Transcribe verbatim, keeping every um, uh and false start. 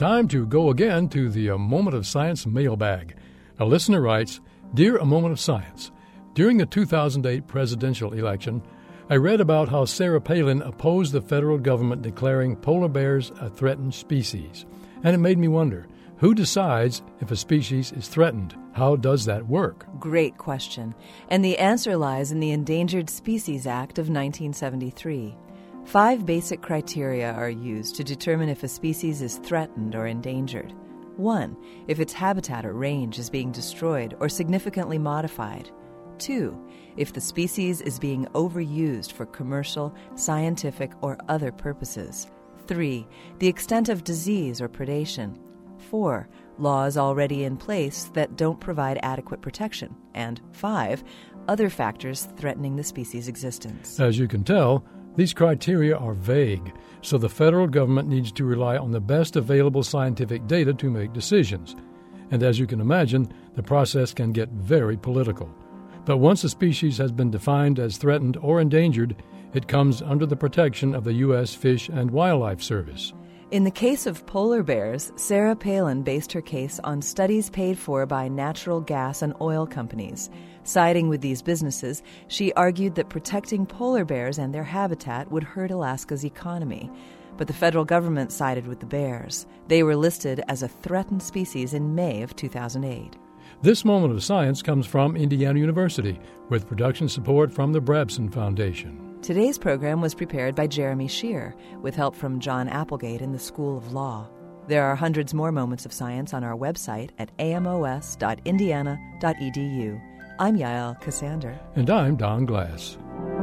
Time to go again to the A Moment of Science mailbag. A listener writes, Dear A Moment of Science, during the two thousand eight presidential election, I read about how Sarah Palin opposed the federal government declaring polar bears a threatened species. And it made me wonder, who decides if a species is threatened? How does that work? Great question. And the answer lies in the Endangered Species Act of nineteen seventy-three. Five basic criteria are used to determine if a species is threatened or endangered. One, if its habitat or range is being destroyed or significantly modified. Two, if the species is being overused for commercial, scientific, or other purposes. Three, the extent of disease or predation. Four, laws already in place that don't provide adequate protection. And five, other factors threatening the species' existence. As you can tell, these criteria are vague, so the federal government needs to rely on the best available scientific data to make decisions. And as you can imagine, the process can get very political. But once a species has been defined as threatened or endangered, it comes under the protection of the U S Fish and Wildlife Service. In the case of polar bears, Sarah Palin based her case on studies paid for by natural gas and oil companies. Siding with these businesses, she argued that protecting polar bears and their habitat would hurt Alaska's economy. But the federal government sided with the bears. They were listed as a threatened species in May of two thousand eight. This Moment of Science comes from Indiana University, with production support from the Brabson Foundation. Today's program was prepared by Jeremy Shear, with help from John Applegate in the School of Law. There are hundreds more moments of science on our website at a m o s dot indiana dot e d u. I'm Yael Cassander. And I'm Don Glass.